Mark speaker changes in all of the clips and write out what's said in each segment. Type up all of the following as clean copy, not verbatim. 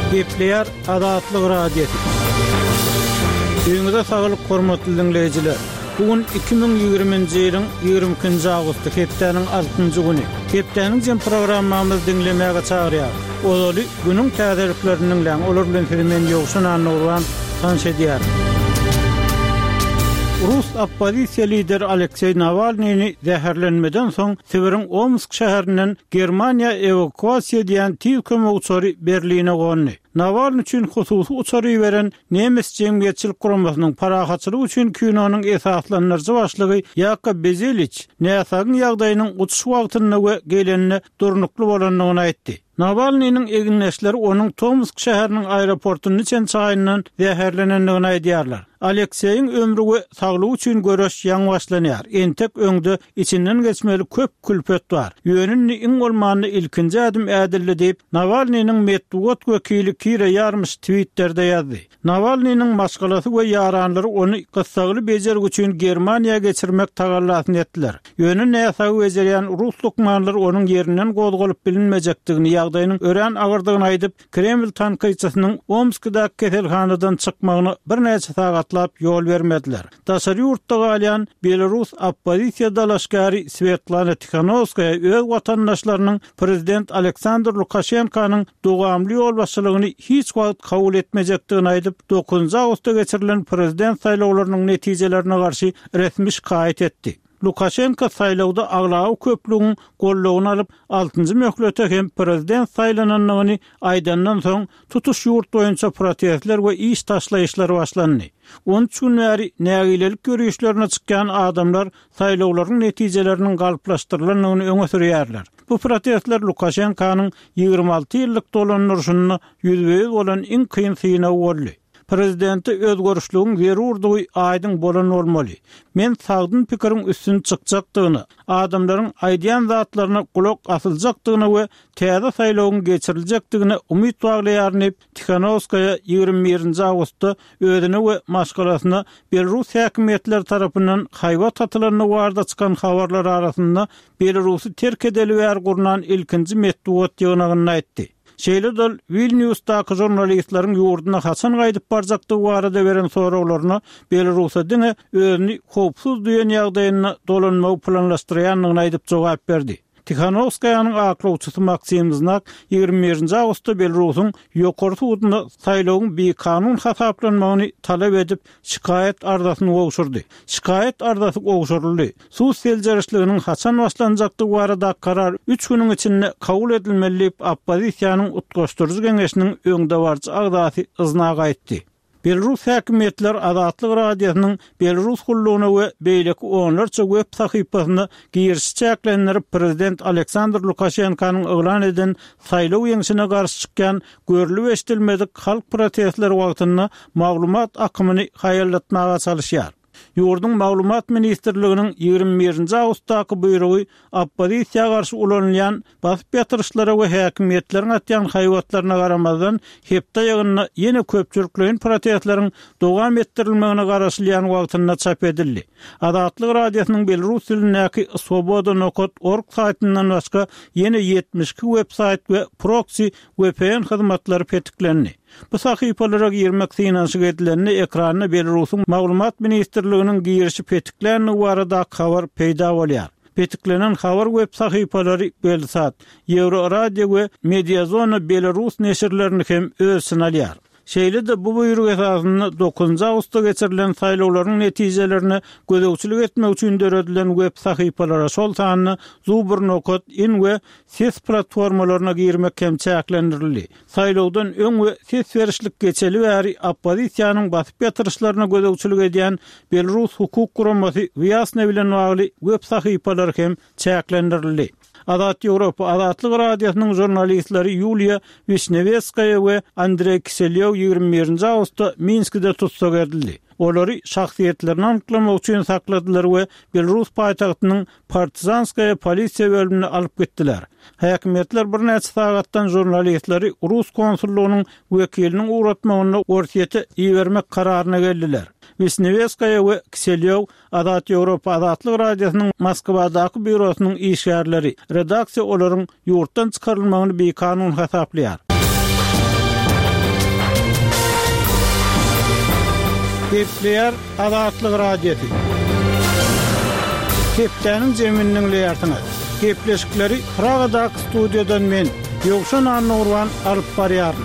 Speaker 1: Gepleyer Adatlyk radiosu. Öňüňizde saglyk hormatly dinleýijiler. Bugün 2020-nji ýylyň 22-nji awgusty hepdeniň 6-njy güni. Hepdeniň jem programmamyzy dinlemäge çagyrýar. Olaly günüň täzeliklerini bilen olar bilen filmen ýogşan anlawan tanış edýär. Rus opposisiýa lideri Aleksey Navalnyny zäherlenmeden soň Sibiriň Omsk şäherinden Germaniýa evakuasiýa diýen tiw kömek uçary Berline gondy. Navalny üçin hususy uçary beren Nemes jemgyýetçilik guramasynyň parahatçylygy üçin kinonyň esaslanýarjy başlygy Yakov Bezeliç näsagyň ýagdaýynyň uçuş wagtyna we gelenine durnukly bolanlygyny aýtdy. Navalnyň eginleşleri onun Tomsk şäheriniň aeroportuny çençaýyndan zäherlenendigini aýdýarlar. Alekseýiň ömrü we saglygy üçin göreş ýaňy başlanýar. Entek öňde içinden geçmeli köp külpet bar. Ýönünni iň bolmany ilkinji adym ädilli diýip Navalnyň medeniýet wekili Kira Yarmyş tweetlerde ýazdy. Navalnyň maşgalasy we ýaranlary onu gyssaly bejer üçin Germaniýa geçirmek tagallasyn etdiler. Ýöne näsagy bejerýän Rus lukmanlary onun ýerinden gozgalyp bilinmejekdigini ýagdaýynyň ören agyrdygyny aýdyp Kreml tankyçysynyň Omskda keselhanadan çykmagyny bir näçe sagatlap ýol bermediler. Daşary ýurtda galýan Belarus opposisiýa dalaşgary Svetlana Tikhanovskaya öz watandaşlarynyň prezident Aleksandr Lukashenkanyň dogamly ýol başçylygyny hiç wagt kabul etmejekdigini aýdyp 9 awgustda geçirilen prezident saýlawlarynyň netijelerine garşy resmi şikayet etdi. Lukashenko saýlawda aglawy köplüğün gollawyny alyp 6-njy möhlete hem prezident saýlananlygyny aýdandan soň tutuş ýurt boýunça protestler we iş taşlaýyşlary başlandy. 13 gün bäri nägilelik görüşlerine çykkan adamlar saýlawlaryň netijeleriniň galyplaşdyrylanlygyny öňe sürýärler. Bu protestler Lukashenkanyň 26 ýyllyk dolanýaryny ýüzbeýiz bolan iň kyn synawy boldy. Prezidenti öz görüşlüğün zerurdugy aýdyň bolan bolmaly. Men sagdyn pikiriň üstün çykjakdygyny, adamlaryň aýdýan zatlaryna kulak asyljakdygyny we täze saýlawyň geçiriljekdigine umyt baglaýarny Tikhanovskaya 21-nji awgustda özüne we maşgalasyna Belarus häkimetleri tarapyndan haýwat atylaryny barda çykan habarlar arasynda Belarusy terk edeli bäri gurunan ilkinji medeniýet ýygnagyny aýtdy. Şeýle Vilnius'daky jurnalistlaryň ýurduna haçan gaýdyp barjakdygy barada beren sorawlaryna Belarus'a diňe özüni howpsuz duýan ýagdaýyna dolanmagy planlaşdyrýanlygyny aýdyp jogap berdi. Tikhanovskaýanyň aklawçysy Maksim Znak 21-nji awgustda Belarusyň ýokary sudyna saýlawyň bir kanun hasaplanmagyny talap edip şikayet ardasyny gowşurdy. Şikayet ardasy gowşuruldy. Suw seljerişliginiň haçan başlanjakdygy barada karar 3 güniň içinde kabul edilmeli diýip oppozisiýanyň utgaşdyrjy geňeşiniň öňde barjy agdasy yzynaga aýtdy. Belarus häkimetleri Adatlyk radiosynyň Belarus hullugyna we beýleki onlarça web sahypasyna girişi çäklenleri prezident Aleksandr Lukashenkanyň eglan eden saýlaw ýeňişine garşy çykkan görülip eşdilmedik halk protestleri wagtynda maglumat akymyny haýallatmaga çalışýar. Ýurdun Maglumat Ministrliginiň 21-nji awgustdaky buýrugy oppozisiýa garşy ulanýan basyp ýatyryşlara we häkimetleriň atýan haýwatlaryna garamazdan hepde ýygyna ýene köpçülikleriň protestleriň dowam etdirilmegine garaşylýan wagtynda çap edildi. Adatlyk radiosynyň Belarus dilindäki Svoboda.org saýtyndan başga ýene 72 websayt we proxy VPN hyzmatlary petiklendi. Bu sahypalara girmek synaşyk edilenini ekranyna Belarusyň Maglumat Ministrliginiň girişi petiklerini barada habar peýda bolýar. Petiklenen habar web sahypalary Belsat, Euroradio we Mediazona Belarus neşirlerini hem özüne alýar. Şeýle de bu buyruk esasında 9 awgustda geçirilen saýlawlaryň netijelerini gözegçilik etmek üçin döredilen web sahypalara şol sanyny Zubr.in we ses platformalaryna girmek hem çäklendirildi. Saýlawdan öň we ses berişlik geçeli bäri oppozisiýanyň basyp ýatyryşlaryna gözegçilik edýän Belarus hukuk guramasy Vyasna bilen bagly web sahypalary hem çäklendirildi. Adat Ýewropa Adatlyk radiosynyň jurnalistleri Yulia Vishnevskaya we Andrey Kiselyev 21-nji awgustda Minskde tutsak edildi. Olary şahsiýetlerini anyklamak üçin sakladylar we Belarus paýtagtynyň Partizanskaya polisiýa bölümine alyp gitdiler. Häkimetler bir näçe sagatdan jurnalistleri Rus konsullugynyň wekiliniň uğratmagyna ortiýete iýermek kararyna geldiler. Vishnevskaya we Kiselyev Adat Ýewropa Adatlyk radiosynyň Moskwadaky bürosynyň işgärleri redaksiýa olaryň ýurtdan çykarylmagyny bir kanun hasaplaýar. Gepleyer Azatlyk Radiosu. Keptäniň jeminiň leýartyna. Gepleşikleri Pragadak studiýadan men Ýogşan Nurwan alyp barýaryn.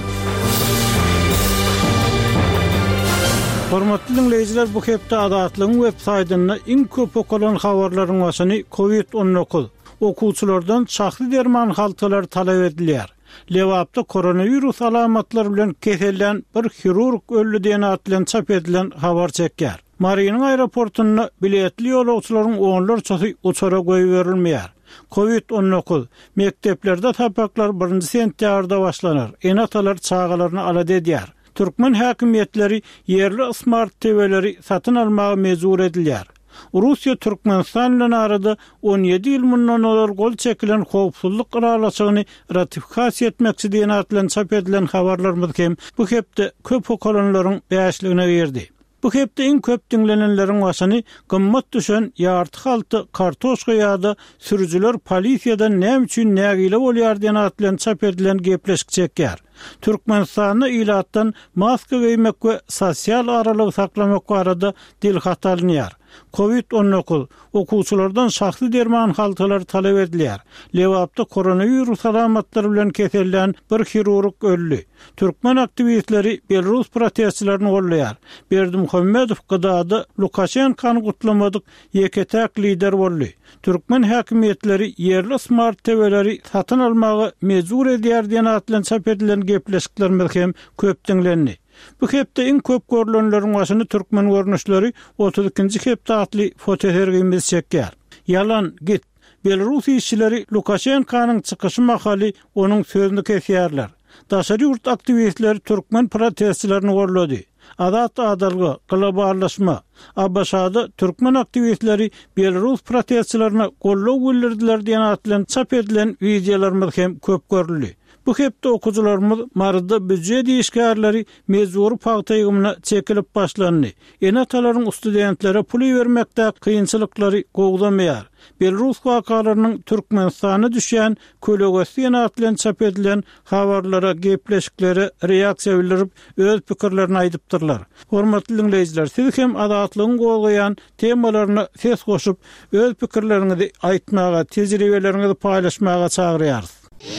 Speaker 1: Hormatly dinleýijiler, bu hepde Azatlygyň web saýtyna iň köp okulan habarlaryň başyny COVID-19 okuwçylardan şahsy derman haltylary talap edilýär. Lewapda koronavirus alamatlary bilen keselen bir hirurg öldü diýen atlan çap edilen habar çekýär. Mariýanyň aeroportuna biletli ýolagçylaryň onlar çysy uçara goýuberilmeýär. COVID-19 mekteplerde tapaklar 1-nji sentýabrda başlanar. Enatalar çağalaryny alady edýär. Türkmen häkimetleri yerli smart TV-leri satyn almagy mejbur edilýär. Russiýa Türkmenistan bilen arada 17 ýyl mundan olar gol çekilen howpsuzlyk garalaşygyny ratifikasiýa etmekçi diýen atlan çap edilen habarlarymyz hem bu hepde köp okulanlaryň bäşligine berdi. Bu hepde iň köp dinlenenleriň başyny gymmat düşen ýarty halty kartoşka ýa-da sürüjüler polisiýadan näme üçin nägile bolýar diýen atlan çap edilen gepleşik çekýär. Türkmenistanyň ilatdan maska giýmek we sosial aralyk saklamak barada dil hatalynýar. COVID-19 okuwçylardan şahsy derman haltylary talap edilýär. Lewapda koronavirus alamatlary bilen keselen bir hirurg öldü. Türkmen aktivistleri Belarus protestçilerini gollaýar. Berdimuhammedow gıdada Lukashenkany gutlamadyk ýeketäk lider boldy. Türkmen häkimetleri yerli smart TV-leri satyn almagy mejbur edýär diýen atlan çap edilen gepleşikler hem köp dinlendi. Bu hepde iň köp görülenleriň başyny türkmen görnüşleri 32-nji hepde atly fotohergimiz çekýär. Yalan git. Belarus işçileri Lukashenkanyň çykyşy mahaly onuň sözüni kesýärler. Daşary ýurt aktivistleri türkmen protestçilerini gorlady. Adat adalgy, globallaşma. Abbaşada türkmen aktivistleri Belarus protestçilerine gollaw bildirdiler diýen atlan çap edilen videolarymyz hem köp görüldi. Bu hepde okuwçylarymyz marada büdje diýişgärleri mejbur pagtaýgymyna çekilip başlandy. Enatalaryň studentlere pul bermekde kynçylyklary gowdamaýar. Belarus wakalarynyň Türkmenistana düşýän kölegesi atlan çap edilen habarlara, gepleşiklere reaksiýa bildirip öz pikirlerini aýdypdyrlar. Hormatly dinleýijiler, siz hem azatlygyň gowgaýan temalaryna ses goşup öz pikirleriňizi aýtmaga, tejribeleriňizi paýlaşmaga çagyrýarys.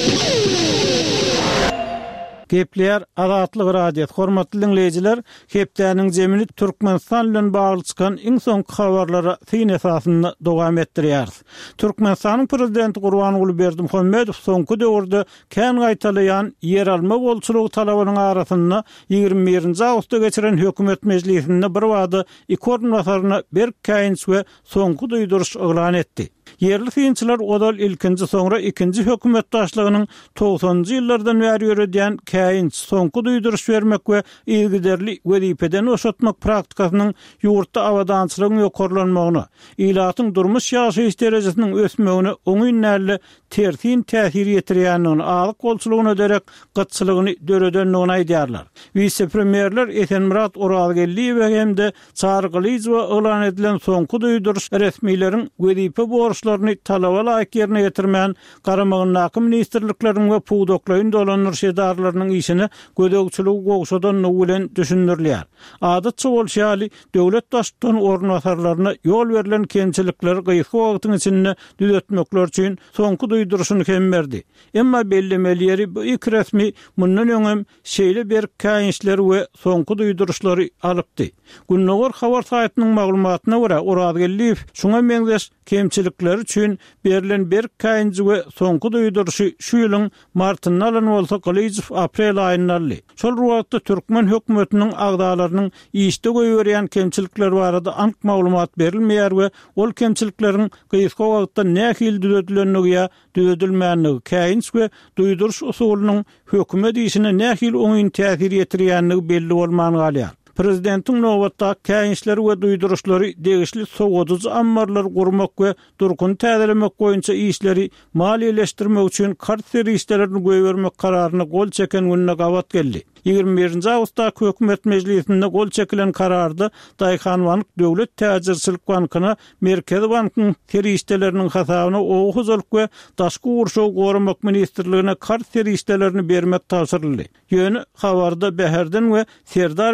Speaker 1: Gepleyer Azatlyk Radiosu. Hormatly dinleýijiler, hepdäniň jemini Türkmenistan bilen bagly çykan iň soňky habarlara syn esasynda dowam etdirýäris. Türkmenistanyň prezidenti Gurbanuly Berdimuhammedow soňky döwürde kän gaýtalaýan yer alma bolçulugy talabynyň arasynda 21-nji awgustda geçiren hökümet mejlisinde bir wada iki ornbasaryna berkäýins we soňky duýduruş eglan etdi. Yerli synçylar odal ilkinji soňra ikinji hökümetdaşlygynyň 90-njy ýyllardan bäri ýöredýän käýins soňky duýduruş bermek we ilgiderli wezipeden oşatmak praktikasynyň ýurtda awadançylygyň ýokarlanmagyny, ilatyň durmuş ýaşaýyş derejesiniň ösmegine oňynäli tersin täsir ýetirýänini, alyk bolçulugyna derek gıtçylygyny döredenligini aýdýarlar. Vice-premierler Esenmurat Orazgelliýew hemde Çargylyjywa eglan edilen soňky duýduruş resmiýleriň wezipe borçlaryny talaba laýyk ýerine ýetirmän garamagyň naky ministrlikleriň we puwdoklaryň dolanýar şedarlarynyň işini gödögçüligi gowşadan bilen düşündirilýär. Adatça bolşaly döwlet başçylygynyň ornbasarlaryna ýol berilen kemçilikleri gyýyky wagtyň içinde düzeltmekler üçin soňky duýduruşyny hem berdi. Emma bellemeleri bu iki resmi mundan öňem şeýle bir käýinçler we soňky duýduruşlary alypdy. Günnäger habar saýtynyň maglumatyna görä Orazgelliýew şuňa meňzeş kemçilikler üçin berilen bir käýinç we soňky duýduruşy şu ýylyň martynyň alan bolsa Gylýjyw aprel aýyna aldy. Şol wagtda Türkmen hökümetiniň agdalarynyň işde goýberýän kemçilikler barada ank maglumat berilmeýär we ol kemçilikleriň gyýyska wagtda nähil düzeltilenligi düzeltilmänligi käýinç we duýduruş usulynyň hökümet işine nähil oňyn täsir ýetirýänligi belli bolman galýar. Prezidentiň nowatda käýinçleri we duýduruşlary degişli soňgudyjy ammarlar gurmak we durkun täzelemek boýunça işleri maliýeleşdirmek üçin kart serişlerini goýbermek kararyny gol çeken gününe gawat geldi. 21-nji awgustda hökümet mejlisinde gol çekilen kararda Daýhan Bank Döwlet Täzirçilik Bankyna Merkez Bankyň serişleriniň hasabyna oğuzlyk we daşky urşaw gorumak ministrligine kart serişlerini bermek tapşyryldy. Ýöne habarda Beherden we Serdar etraply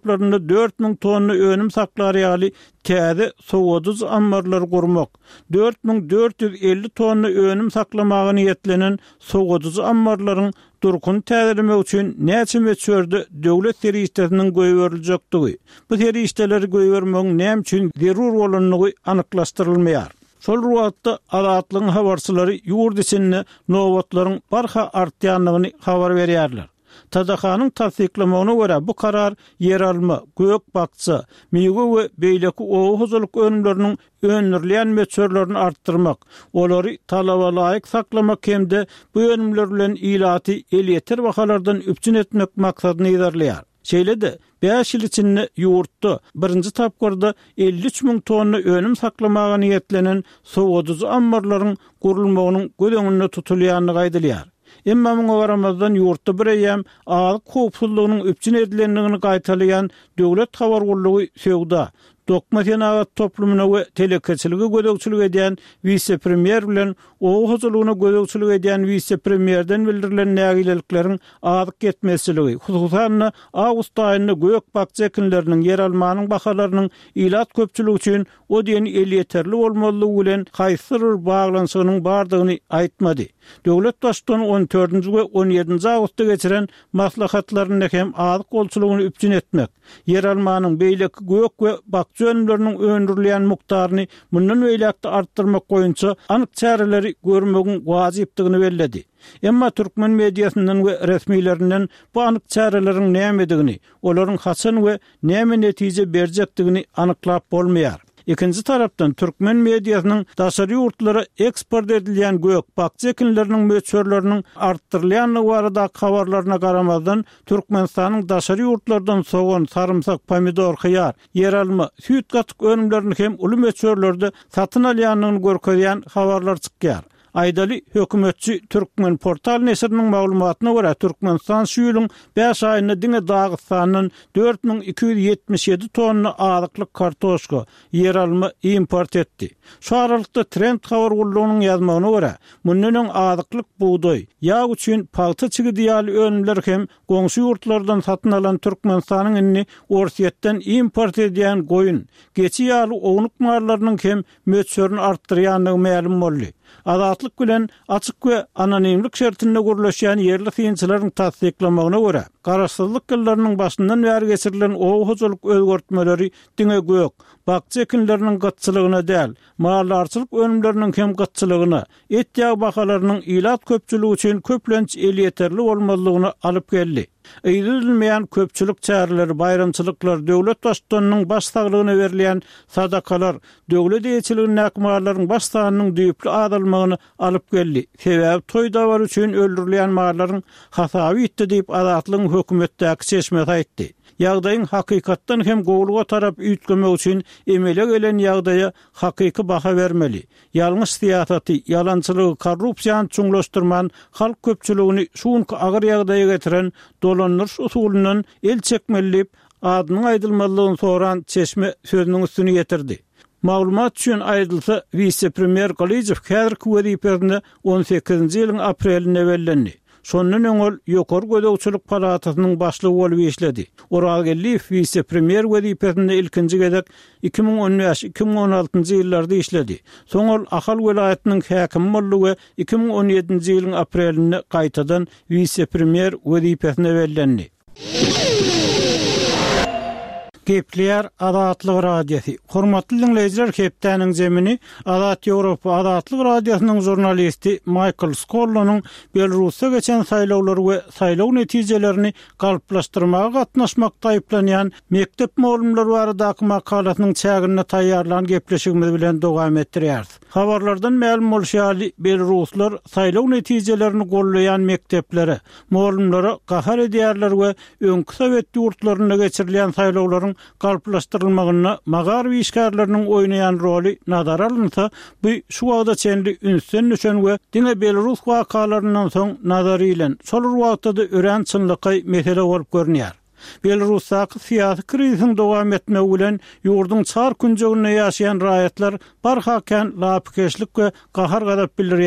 Speaker 1: taraplarında 4000 tonna önüm saklaryali täze sowoduz ambarlar gurmak, 4450 tonna önüm saklamagy niýetlenen sowoduz ambarlaryň durkun täzeleme üçin näçe meçörde döwlet serişleriniň goýberljekdigi, bu serişleri goýbermek näme üçin zerur bolanlygy anyklaşdyrylmaýar. Şol ruwatda adatlyň habarçylary ýurt içinde nowatlaryň barha artýanlygyny habar berýärler. Tadahanyň tasdiklamagyna görä bu karar yer alma, gök bakça, miýe we beýleki oğuzlyk önümleriniň öňürleýän meçörlerini artdyrmak, olary talaba laýyk saklamak hemde bu önümler bilen ilaty elýeter bahalardan üpçün etmek maksadyny ýerleýär. Şeýle-de 5 ýyl içinde ýurtda birinji tapgyrda 53.000 tonna önüm saklamagy niýetlenen sowoduz ambarlaryň gurulmagynyň gödeňinde tutulýanyny gaýdylýar. Emma muňa garamazdan ýurtda bireyem alyk howpsuzlygynyň üpçün edilendigini gaýtalýan döwlet habar gurulugy söwda, dokma senagat toplumuna we telekeçiligi gödөгçilik edýän vice-premier bilen oğuzlygyna gödөгçilik edýän vice-premierden bildirilen nägilelikleriň azyk ketmesiligi, hususan awgust aýynda gök bakça ekinleriniň yer almanyň bahalarynyň ilat köpçüligi üçin o diýen elýeterli bolmalydygy bilen haýsyr baglanşygynyň bardygyny aýtmady. Döwlet başlygyny 14-nji we 17-nji awgustda geçiren maslahatlaryny hem azyk bolçulugyny üpçün etmek, yer almanyň beýleki gök we bakça önümleriniň öňürleýän mukdaryny mundan beýlekde artdyrmak goýunça anyk çäreleri görmegiň wajypdygyny bellädi. Emma türkmen mediasynyň we resmiýlerinden bu anyk çäreleriň nämedigini, olaryň haçan we näme netije berjekdigini anyklap bolmaýar. Ikinci tarapdan türkmen mediasynyň daşary ýurtlara eksport edilýän gök bakça ekinleriniň meçörleriniň artdyrylýanlygy barada habarlaryna garamazdan Türkmenistanyň daşary ýurtlardan soňan sarımsak, pomidor, hyýar, yer alma, süýt gatyk önümlerini hem uly meçörlerde satyn alýanlygyny görkezýän habarlar çykýar. Aýdaly hökümetçi Türkmen portal nesriniň maglumatyna görä Türkmenistan şu ýylyň 5 aýynda diňe Dağystanyň 4277 tonna azyklyk kartoşka, yer alma import etdi. Şu aralykda Trend habar gurulugynyň ýazmagyna görä mundan azyklyk buğday, ýağ üçin paýta çygydiýaly önümler hem goňşy ýurtlardan satyn alan Türkmenistanyň inni Orsiýetden import edýän goýun, geçi ýaly oňluk marlarynyň hem meçörüni artdyrýanlygy ma'lum boldy. Adatlyk bilen açyk we anonimlik şertinde gurulýan yerli fiýinçileriň tasdiklamagyna görä, garaşsyzlyk ýyllarynyň başyndan bäri geçirilen oğuzlyk özgörtmeleri diňe gök, bakça ekinleriniň gatçylygyna däl, mallarçylyk önümleriniň hem gatçylygyna, et ýağ bahalarynyň ilat köpçüligi üçin köplenç elýeterli bolmalygyna alyp geldi. Eýdilmeýän köpçülik çäreleri, bayramçylyklar, döwlet başlygynyň başsaglygyna berilýän sadakalar, döwlet eýçiliginiň näkmarlaryň başsaganynyň düýpli adalmagyny alyp geldi. Sebäbi toý dabar üçin öldürilýän marlaryň hasaby itdi diýip adatlyň hökümetdäki çeşmesi aýtdy. Ýagdaýyň hakykatdan hem gowluga tarap üýtgemek üçin emele gelen ýagdaýa hakyky baha bermeli. Ýalňyş siýasaty, ýalançylygy, korrupsiýany çuňlaşdyrman halk köpçüligini şuňky agyr ýagdaýa getiren dolanýyş usulynyň el çekmelip adynyň aýdylmalygyny soran çeşme sözüniň üstüne getirdi. Maglumat üçin aýdylsa, vice-premier Galyjew häzirki wezipesinde 18-nji ýylyň aprelinde bellendi. Şondan öňel ýokary gödөгçilik palatasynyň başlygy bolup işledi. Oral Gelliýew vice-premier wezipesinde ilkinji gezek 2015-2016-njy ýyllarda işledi. Soňal Ahal welaýatynyň häkimi boldy we 2017-nji ýylyň aprelinde gaýtadan vice-premier wezipesine bellendi. Gepler Adatlyk radiosi. Hormatly dinleýijiler, hepdäniň zemini Adat Ýewropa Adatlyk radiosynyň jurnalisti Michael Skollo'nyň Belarusda geçen saýlawlar we saýlaw netijelerini galplaşdyrmaga gatnaşmakda aýplanýan mektep muallimleri baradaky makalatynyň çägine taýýarlanan gepleşigimiz bilen dowam etdirýäris. Habarlardan ma'lum bolýaly, Belaruslar saýlaw netijelerini gollaýan mekteplere, muallimlere gahar edýärler we öňkü Sowet ýurtlarynda geçirilýän saýlawlaryň galplaşdyrylmagyna magar işgärleriniň oýnaýan roli nazara alynsa, bu şu wagtda çenli ünsün düşen we diňe Belarus wakalaryndan soň nazary bilen şol wagtda ören çynlyky mesele bolup görnýär. Belarusdaky syýasy krizisiň dowam etmegi bilen ýurduň çar künjeginde ýaşaýan raýatlar barhaken lapkeşlik we gahar gadap bildirýärler.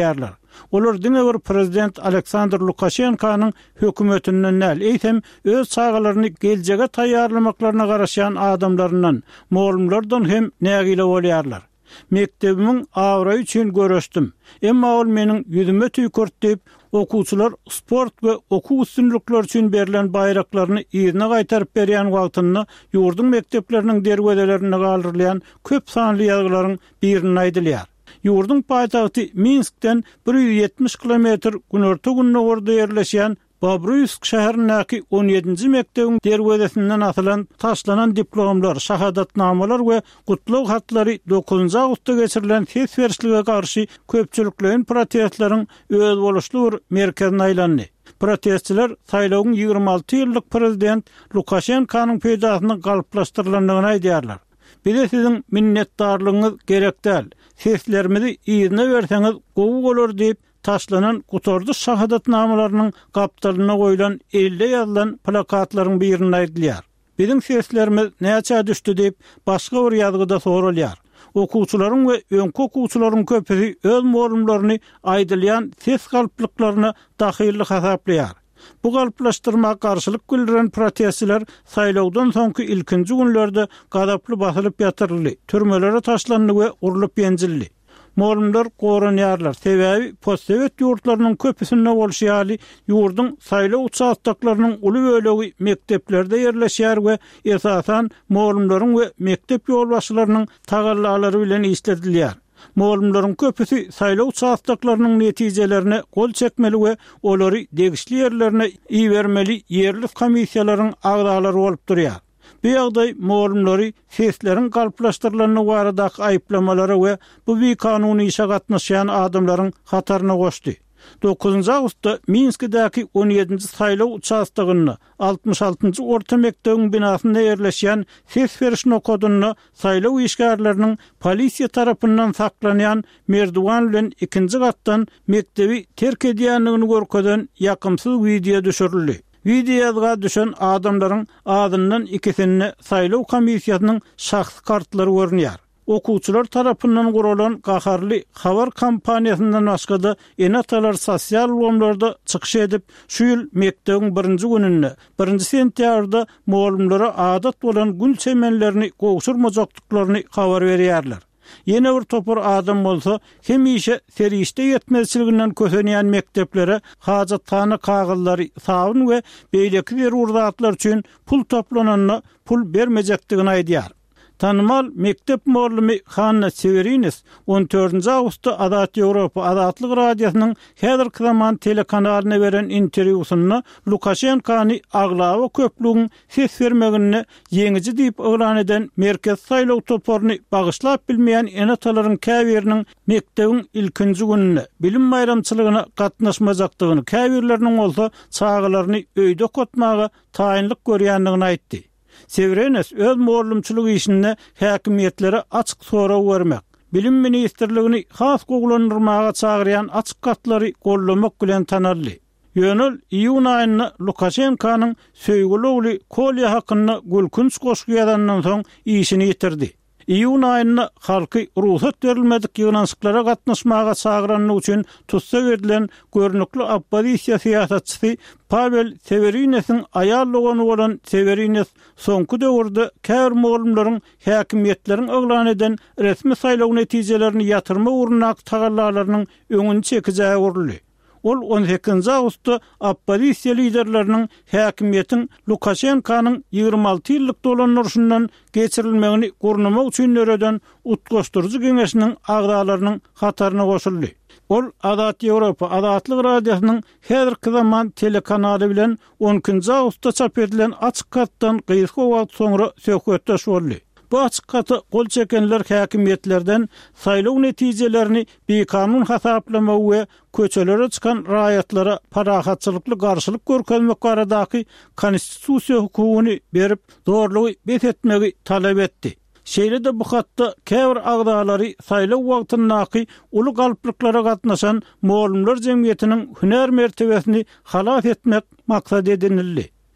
Speaker 1: Olar diňe bir prezident Aleksandr Lukashenkanyň hökümetinden näl eýsem öz çağalaryny geljege taýýarlamaklaryna garaşan adamlaryndan, muallimlerden hem nägile bolýarlar. Mektebimin awra üçin görüşdim. Emma ol meniň ýüzüme tüýkürtip, okuwçylar sport we okuw üstünlükleri üçin berilen bayraklaryny ýerine gaýtaryp berýän wagtyny ýurdun mektepleriniň derwedelerine galdyrlayan köp sanly ýazgylaryň birini aýdylýar. Ýurdun paýtagty Minskden 170 kilometr günorta günüňde ýerleşýän Babruysk şäherindäki 17-nji mektebiň derwedesinden atylan taşlanan diplomlar, şahadatnamalar we gutluk hatlary 9-njy awgustda geçirilen ses berişlige garşy köpçüliklerin protestlaryň öz boluşly bir merkezine aýlandy. Protestçiler saýlawyň 26 ýyllyk prezident Lukashenkanyň peýdasyny galyplaşdyrylandygyny aýdýarlar. Bize sizin minnetdarlygyňyz gerek däl. Seslerimizi ýerine berseňiz gowy bolar diýip taşlanan gutordy şahadatnamalarynyň gapdalyna goýulan elle ýazylan plakatlaryň birini aýdylýar. Bizim seslerimiz näçe düşdi diýip başga bir ýazgyda soralýar. Okuwçylaryň we öňki okuwçylaryň köpüsi öz muallimlerini aýdylýan ses galplyklaryny dahillik hasaplaýar. Bu galplaşdyrmaga garşylyk bildiren protestçiler saýlawdan soňky ilkinji günlerde gadaply basylyp ýatyrly, türmelere taşlandy we urulyp ýenjildi. Muallimler goranýarlar. Sebäbi postsovet ýurtlarynyň köpüsinde bolşýaly ýurdun saýlaw uçaklarynyň uly bölegi mekteplerde ýerleşýär we esasan muallimleriň we mektep ýolbaşçylarynyň tagallalary bilen işledilýär. Muallimleriň köpüsi saýlaw uçaklarynyň netijelerini gol çekmeli we olary degişli ýerlerine iýermeli ýerli komissiýalaryň agdalary bolup durýar. Bu ýagdaý muallimleri sesleriň galplaşdyrylanyny baradaky aýplamalary we bu bir kanuny işe gatnaşan adamlaryň hataryna goşdy. 9-njy awgustda Minskdäki 17-nji saýlaw uçastygyny 66-njy orta mektebiň binasynda ýerleşýän ses beriş nokoduny saýlaw işgärleriniň polisiýa tarapyndan saklanýan merdiwan bilen 2-nji gatdan mektebi terk edýänligini görkezden ýakymsyz video düşürildi. Videoga düşen adamlaryň adyndan ikisini saýlaw komissiýasynyň şahsy kartlary görünýär. Okuwçylar tarapyndan guralan gaharly habar kampaniýasyndan başga enatalar sosial ulgamlarda çykyş edip, şu ýyl mektebiň 1-nji gününde 1-nji sentýabrda muallimlere adat bolan gün çemenlerini gowşurmajaklyklaryny habar berýärler. Yine bir topur adam bolsa, hemişe serişte yetmezçiliginden kösenýän mekteplere hajathana kagylary, sabun we beýleki zerurdatlar üçin pul toplananyna pul bermejekdigini aýdýar. Tanımal mektep muallimi Hanna Severinis 14-nji awgustda Adat Ýewropa Adatlyk radiosynyň häzirki zaman telekanalyna beren interwýusynda Lukashenkany aglawa köplüğün ses bermegini ýeňici diýip öwran eden merkez saýlaw toporuny bagyşlap bilmeýän enatalaryň käbiriniň mektebiň ilkinji gününe bilim bayramçylygyna gatnaşmajakdygyny, käbirleriniň bolsa çağalaryny öýde okutmaga taýinlik görýändigini aýtdy. Severinis öz muallimçilik işinde häkimiýetlere açyk soraw bermek, bilim ministrligini has goglandyrmaga çagyrýan açyk gatlary gollamak bilen tanaldy. Ýönül iýun aýyny Lukashenkanyň söýgüli ogly Kolya hakyny gülkünç goşgy ýazandan soň işini ýitirdi. Iýun aýyny halky ruhsat berilmedik ýygnançyklara gatnaşmaga çagyranyny üçin tutsa berilen görnükli oppozisiýa siýasatçysy Pavel Severinis'in aýallygany bolan Severinis soňky döwürde käbir muallimleriň häkimiýetleriň öňlen eden resmi saýlaw netijelerini ýatyrma urnak tagallalarynyň öňüni çekijägi görüldi. Ol 18-nji awgustda oppozisiýa liderleriniň häkimiýetiň Lukashenkanyň 26 ýyllyk dolanýarşyndan geçirilmegini gurnamak üçin nöreden utgoşdurjy geňeşiniň agdalarynyň hataryna goşuldy. Ol Adat Ýewropa Adatlyk radiosynyň häzirki zaman telekanaly bilen 12-nji awgustda çap edilen açyk gatdan gysga wagt soňra söhbetdeş boldy. Bu açyk gaty gol çekenler häkimiýetlerden saýlaw netijelerini bekanun hasaplama we köçelere çykan raýatlara parahatçylykly garşylyk görkezmek baradaky konstitusiýa hukugyny berip zorlugy betetmegi talap etdi. Şeýle-de bu hatda käbir agdalary saýlaw wagtyndaky uly galplyklara gatnaşan muallimler jemgyýetiniň hüner mertebesini halas etmek maksat edinildi.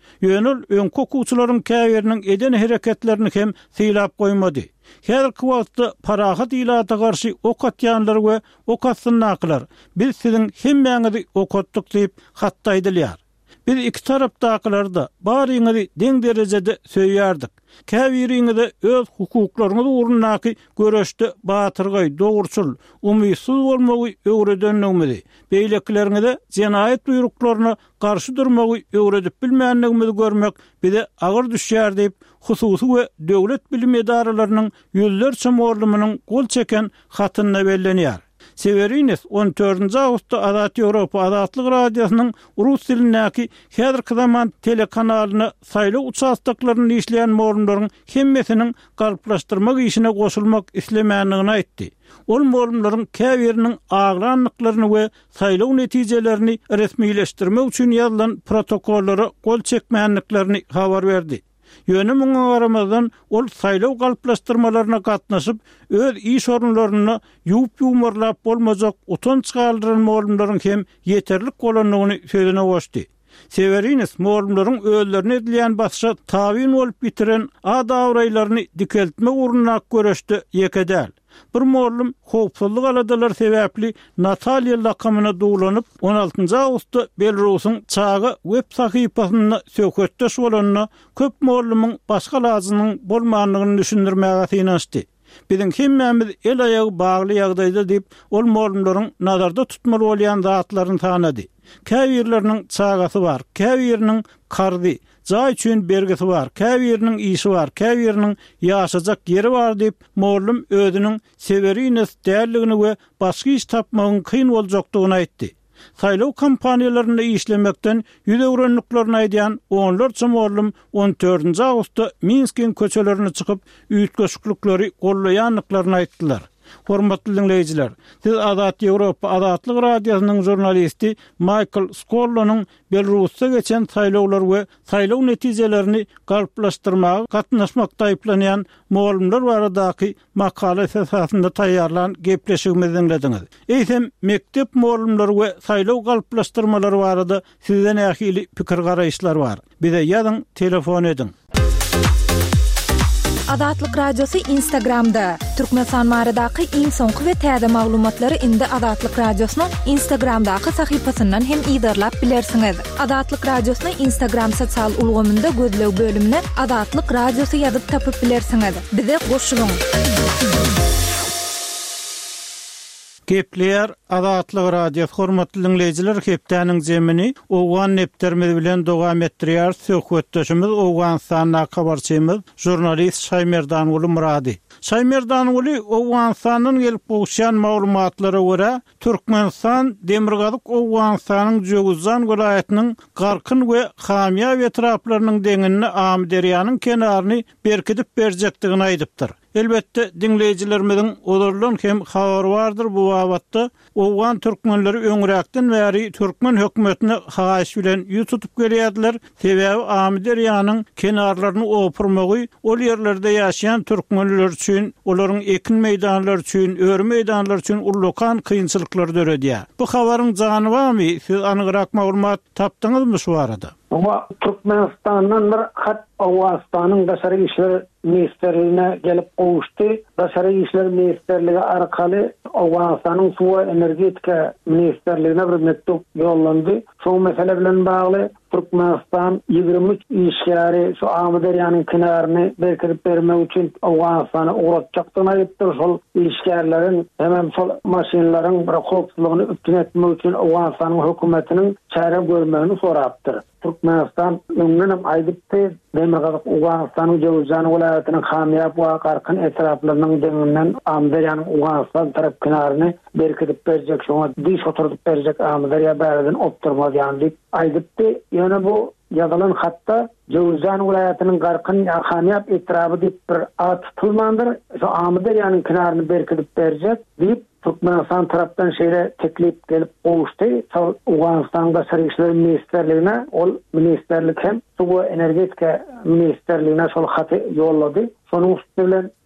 Speaker 1: Yönül öňki okuwçylaryň käbiriniň eden hereketlerini hem syýlap goýmady. Häzirki wagtda parahat ilata garşy ok atýanlar we ok atsynnaklar biz siziň hemmäňizi okatdyk diýip hatdaýdylýar. Biz iki tarapdakylar da baryňyzy deň derejede söýýärdik. Käbiriňizi öz hukuklaryňyz ugrundaky göreşde batyrgy, dogurçul, umysyz bolmagy öwredänligimizi, beýleklerinizi jenaýat buýruklaryna garşy durmagy öwredip bilmänligimizi görmek bize agyr düşýär diýip hususy we döwlet bilim edaralarynyň ýüzlerçe morlumynyň gol çeken hatyna bellenýär. Severines 14. Awgustda Azat Ýewropa Azatlyk radiosynyň rus dilindäki häzirki zaman telekanalyny saýlaw uçastaklaryny işleýän morunlaryň hemmesiniň galplaşdyrmak işine goşulmak islemänligini aýtdy. Ol morunlaryň käbiriniň agranlyklaryny we saýlaw netijelerini resmileşdirmek üçin ýazylan protokollary gol çekmänliklerini habar berdi. Ýönemin aramazdan ol saýlaw galplaşdyrmalaryna gatnaşyp öz iş orunlaryny ýuwp-ýumurlap bolmajak utanç galdyran morunlaryň hem ýeterlik bolanlygyny söýlene goşdy. Severines morunlaryň özlerine edilýän basşa tabyn bolup bitiren adawraýlaryny dikeltme urunnak göreşdi ýekedäl. Bir morlum howpsuzlyk aladalar sebäpli Natalya lakamyna dugulanyp 16. Awgustda Belarusyň çagy web sahypasyna söketdeş bolanyna köp morlumyň başga lazynyň bolmanlygyny düşündirmäge synaşdy. Biziň hemmämiz el aýagy bagly ýagdaýda diýip ol morlumlaryň nazarda tutmaly bolýan zatlaryny tanady. Käbirleriniň çagasy bar, käbiriniň kardy, jaý üçin bergisi bar, käbiriniň işi bar, käbiriniň ýaşajak ýeri bar diýip morlum özüniň Severines dälligini we başga iş tapmagyň kyn boljakdygyny aýtdy. Saýlaw kampaniýalaryna işlemekden ýüzegrenliklerini aýdýan onlarça morlum 14. Awgustda Minskiň köçelerini çykyp üýtgeşiklikleri gollaýanlyklaryny aýtdylar. Hormatly dinleýijiler, siz Azat Ýewropa Azatlyk radiosynyň jurnalisti Michael Skorlanyň Belarusda geçen saýlawlar we saýlaw netijelerini galplaşdyrmaga gatnaşmakda aýplanýan morlumlar baradaky makala esasynda taýýarlan gepleşigimizi dinlediňiz. Eýsem mektep morlumlary we saýlaw galplaşdyrmalary barada sizden ähili pikir garaýşlar bar. Bize ýazyň, telefon ediň.
Speaker 2: Azatlyk radiosu Instagramda. Türkmenistan baradaky iň soňky we täze maglumatlary indi Azatlyk radiosynyň Instagramdaky sahypasyndan hem ýydarlap bilersiňiz. Azatlyk radiosyny Instagram sosial ulgamynda gözlew bölümine Azatlyk radiosu ýazyp tapyp bilersiňiz. Bize goşulyň.
Speaker 1: Gepler Azatlyk radio hormatly dinleyijiler, hepdäniň jemini owan nepterimiz bilen dowam etdirýär. Söhbetdeşimiz Owganstanyň habarçymyz jurnalist Şaýmerdan uly Murady. Şaýmerdan uly Owganstanyň gelip goşan maglumatlara görä Türkmenistan Demirgazyk Owganstanyň Joguzan welaýatynyň garkyn we hamýa etraplarynyň deňini Amderýanyň kenaryny berkidip berjekdigini aýdypdyr. Elbette dinleyijilerimizin olarlan hem habar vardır bu wagtda. Owgan türkmenleri öňräkden bäri Türkmen hökümetine haýyş bilen ýüz tutup gelýärdiler. Sebäbi Amderýanyň kenarlaryny opurmagy ol ýerlerde ýaşaýan türkmenler üçin, olaryň ekin meýdanlary üçin, öri meýdanlary üçin ullukan kynçylyklar döredýär. Bu habaryň jany barmy? Siz anygyrak maglumat tapdyňyzmy şu arada?
Speaker 3: Ama Türkmenistan'dan bir hat Owganstanyň Daşary işler ministerliğine gelip gowuşdy. Daşary işler ministerligi arkaly Owganstanyň suwa energetika ministerligine bir mektup ýollandy. Şu mesele bilen bagly Türkmenistan 23 işgäri şu Amderýanyň kenaryny berkirip bermek üçin Owganstany uğratjakdygyny aýtdy. Şol işgärleriň hemem şol maşinalaryň bir howpsuzlygyny üstün etmek üçin Owganstanyň hökümetiniň çare görmegini sorapdyr. Türkmenistan öňüňem aýdypdy. Demirgazyk Owganstanyň Joguzan welaýatynyň hamýap we garkyn etraplarynyň deňinden Amderýanyň Owganstan tarap kenaryny berkidip berjek, şoňa diş oturdup berjek Amderýa bärden opturmaýan diýip aýdypdy. Ýöne bu ýazylan hatda Joguzan welaýatynyň garkyn hamýap etrapy diýip bir at tutulmandyr. Şu Amderýanyň kenaryny berkidip berjek diýip Türkmenistan tarapdan şeýle teklip gelip gowuşdy. Owganstanyň Daşary işler ministerligine, ol ministerlik hem suwa energetika ministerligine şol haty ýollady. Şonuň üstüne bilen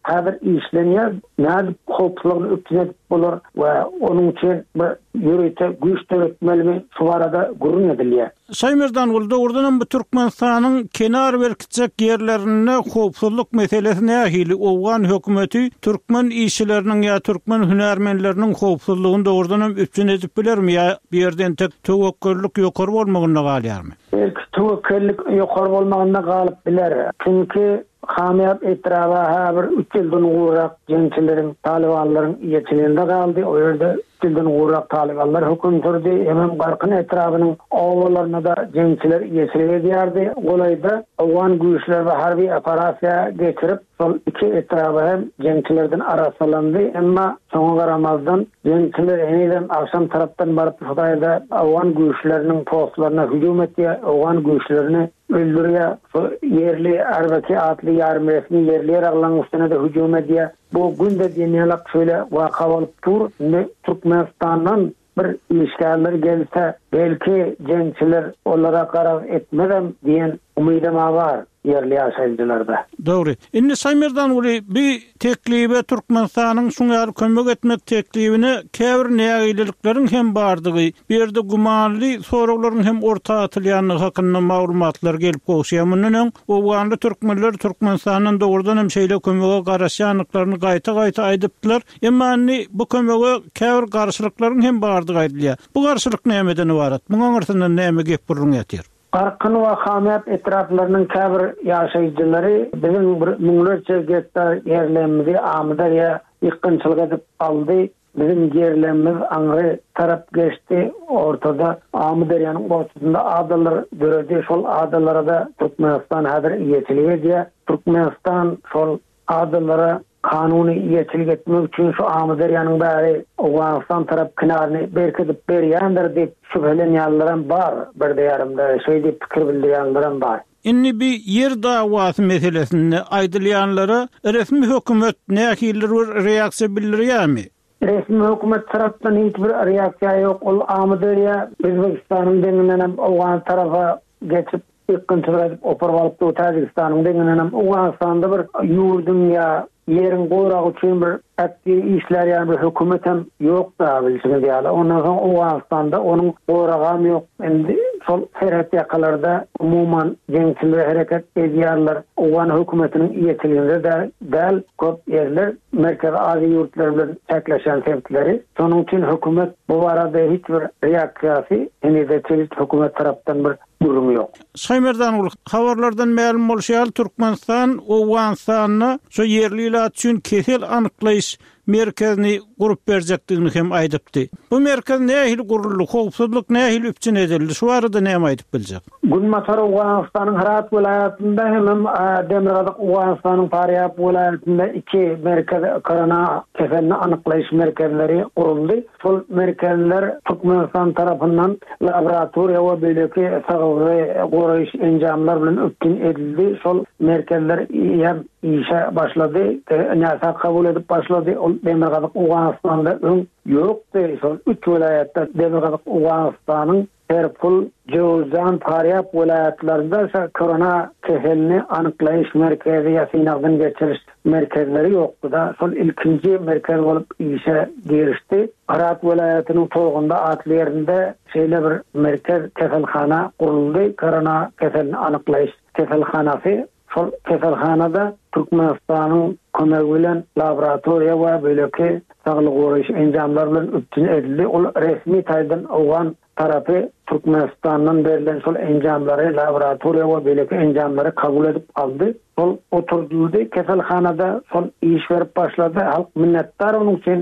Speaker 3: hazır işleniyor. Näde hopluğunu öptünet bolar we onun için bir yürüte güç töretmeli şu arada gurun ediliyor.
Speaker 1: Saymerdan ulda ordanın bu Türkmenistan'ın kenar verkitecek yerlerine hopsuzluk meselesine ahili Oğan hükümeti Türkmen işçilerinin ya Türkmen hünermenlerinin hopsuzluğunu da ordanın üstün edip bilir mi ya bir yerden tek tevekküllük yukarı olmağına galyar mı?
Speaker 3: Belki tevekküllük yukarı olmağına galıp biler. Çünkü hamiyat etrafa bir 3 yıldan uğrak gençlerin, talibanların yetiliğinde kaldı. O yerde 3 yıldan uğrak talibanlar hüküm sürdü. Hemen Qarqın etrafının ovalarına da gençler yetiliğe ediyardı. Olayda Oğan güçler ve harbi operasiya geçirip sol iki etrafı hem gençlerden arasalandı. Ama sona qaramazdan gençler eniden akşam taraftan barıp Xudayda Oğan güçlerinin postlarına hücum etti. Oğan güçlerini öldürüyor. Yerli arbaki atlı yarım resmi yerliler ağlan üstüne de hücum ediyor. Bu günde dinleyerek şöyle vaka olup dur. Türkmenistan'dan bir işgaller gelse belki gençler onlara karar etmeden diyen umidim var yerli yaşayıcılarda.
Speaker 1: Doğru. Inni Saymerdan uli bir teklibe Türkmenistan'ın şunlar kömek etmek teklibine käbir nägililiklerin hem bardygy, bir yerde gumanly soraklaryň hem orta atylýanlygy hakynda maglumatlar gelip goşýamynyň Oğanly türkmenler Türkmenistan'dan doğrudan hem şeýle kömege garaşýanlyklaryny gaýta aýdypdylar. Emma bu kömege käbir garşylyklaryň hem bardygy aýdylýar. Bu garşylyk nämeden ibarat? Muňa arasynda näme gep burun ýatyr?
Speaker 3: Qarqın ve hamiyat etraflarının käbir yaşayıcıları bizim müňlerçe gektar yerlerimizi amdaya yıkınçılık edip aldı. Bizim yerlerimiz Aňry tarap geçti. Ortada Amdariýanyň ortasında adalar göredi. Şol adalara da Türkmenistan hazır iyetiliği ediyor. Türkmenistan şol adalara kanuni iyetçilik etmek için şu Amdariýanyň bäri Oğanistan tarap kinaryny berkidip berýändir diýip şüphelenýänlerim bar. Bir de yarımda şeýdi pikir bildirýänlerim bar.
Speaker 1: Inni bir yer davasy meselesinde aýdylýanlara resmi hökümet nähiller reaksiýa bildirýärmi?
Speaker 3: Resmi hökümet tarapdan hiçbir reaksiýa ýok. Ol Amdariýa Özbekistanyň deňinden Oğan tarafa geçip ýykynçylyk edip operar alyp Tadjikistanyň deňinden Oğanistanda bir ýurdun ýa yerin goýragy üçin bir aktiv işler yani bir hökümet hem yok da bilsine diýýärler. Ondan soň Oğanistanda onuň goýragam ýok. Endi sol ferhat ýakalarda umumyň gençler hereket edýärler. Oğan hökümetiniň ýetkiliginde de däl köp ýerler merkez azy ýurtlar bilen çekleşen sebäpleri. Şonuň üçin hökümet bu barada hiç bir reaksiýasy, indi de hökümet tarapdan bir durum yok.
Speaker 1: Saymerdan ul habarlardan ma'lum bolýar Türkmenistan Oğanistanyny şu yerliler üçin kesel anyklaýyş merkezini gurup berjekdigini hem aýdypdy. Bu merkez nähili guruldy, howpsuzlyk nähili üpçün edildi. Şu arada näme aýdyp biljek?
Speaker 3: Günmasar Oğanistanyň Herat vilayatynda hem Demirgazyk Oğanistanyň Faryab vilayatynda iki merkez korona keselini anyklaýyş merkezleri guruldy. Şol merkezler Türkmenistan tarapyndan laboratoriýa we beýleki goraýyş enjamlar bilen öpkün edildi. Şol merkezler hem işe başladı. Näsa kabul edip başladı. Demirgazyk Oğanistan'da öň ýokdy. Şol 3 vilayatda Demirgazyk Oğanistanyň Erpul, Jowzan, Faryab vilayatlarında korona keselini anyklaýyş merkezi ýa-synagdan geçiriş merkezleri ýokdy da şol ilkinji merkez bolup işe girişdi. Herat vilayatynyň toğunda atly ýerinde şeýle bir merkez keselhana guruldy. Korona keselini anyklaýyş keselhanasy. Şol keselhanada Türkmenistanyň kömegi bilen laboratoriýa we beýleki saglyk goraýyş enjamlar bilen üpçün edildi. Ol resmi taýdan Oğan tarapy Türkmenistanyň berilen şol enjamlary laboratoriýa we beýleki enjamlary kabul edip aldy. Şol oturdy keselhanada şol iş berip başlady. Halk minnetdar onuň üçin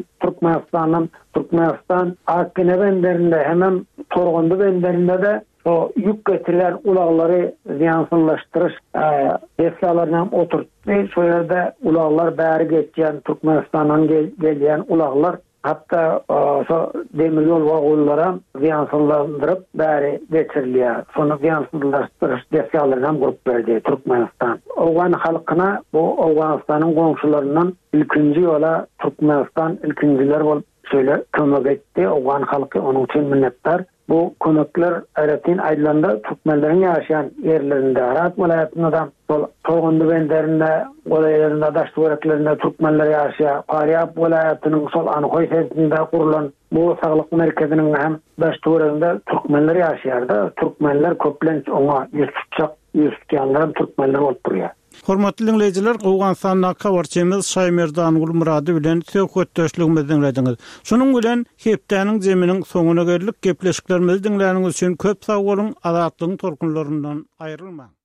Speaker 3: Türkmenistan Akkene benderinde hemen Torgundu benderinde de o yük getirilen ulaglary ziyansızlaştırış deflalarından oturttu. Şu yerde ulaglar bäri geçýän Türkmenistan'dan gelýän ulaglar hatta demiryol wagollara ziyansızlandırıp bäri geçirilýär. Şonu ziyansızlaştırış deflalarından gurup berdi Türkmenistan. Oğan halkyna bu Oğanistanyň goňşularyndan ilkinji ýola Türkmenistan ilkinjiler bolup şöyle kömek etdi. Oğan halky onuň üçin minnetdar. Bu konuklar Aratin aylanda Türkmenlerin yaşayan yerlerinde Arat vilayetinde Torgundu benderinde olaylarında daştı öreklerinde Türkmenler yaşayan Faryab vilayetinin sol Ankoy sesinde kurulan bu sağlık merkezinin hem daştı öreklerinde Türkmenler yaşayardı. Türkmenler köplenç ona yüz tutyanlarım Türkmenler olup duruyor.
Speaker 1: Hormatly dinleyijiler, Awganistanyň habarçymyz Şaýmerdan Gulmurady bilen söhbetdeşligimizi dinlediniz. Şunuň bilen hepdäniň jeminiň soňuna geldik. Gepleşiklerimizi dinläniňiz üçin köp sag bolun. Azatlygyň torkunlaryndan aýrylmaň.